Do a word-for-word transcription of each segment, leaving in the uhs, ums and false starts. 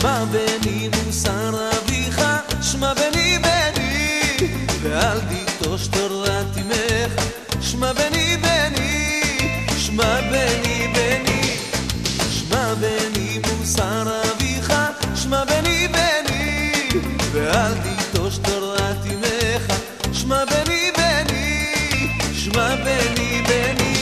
שמע בני מוסר אביך, שמע בני בני, ואל תיטוש תורת אמך. שמע בני בני, שמע בני בני, שמע בני מוסר אביך, שמע בני בני, ואל תיטוש תורת אמך. שמע בני בני, שמע בני בני.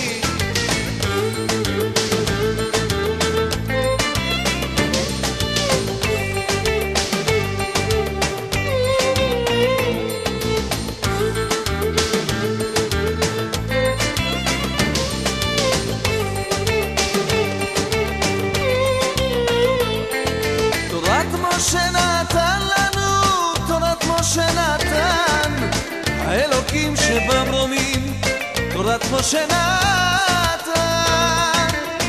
שנתן לנו, תורת משה נתן, האלוקים שבמרומים, תורת משה נתן.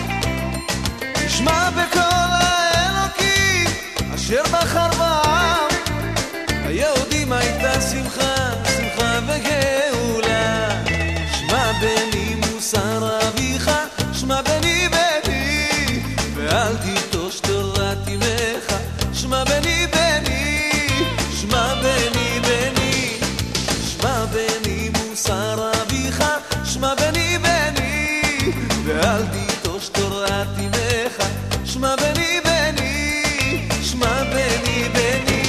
תשמע בכל האלוקים אשר בחר בעם, היהודים הייתה שמחה, שמחה וגאולה. שמע בני מוסר אביך, שמע בני בני, ואל תיטוש תורת אמך. שמע בני בני, שמע בני בני, שמע בני מוסר אביך, שמע בני בני, ואל תיטוש תורת אמך. שמע בני בני, שמע בני בני.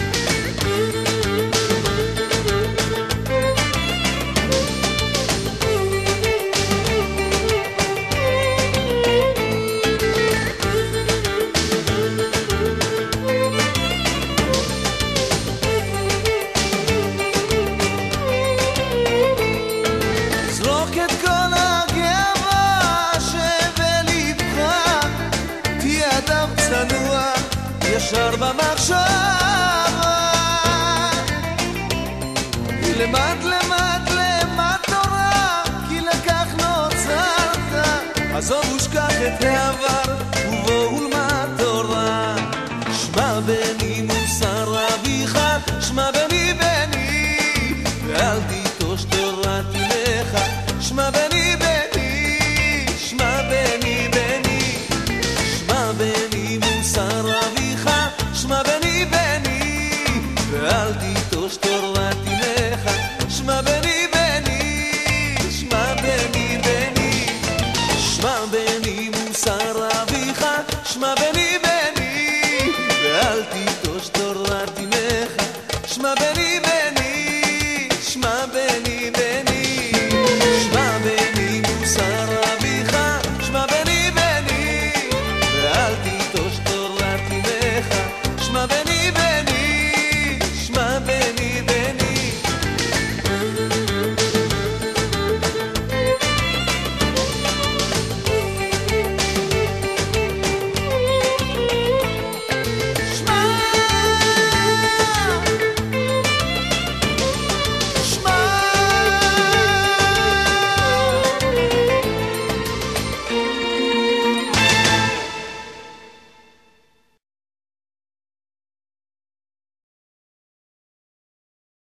ישר במחשבה, למד למד למד תורה, כי לכך נוצרת. עזוב ושכח את העבר ובוא ולמד תורה. שמע בני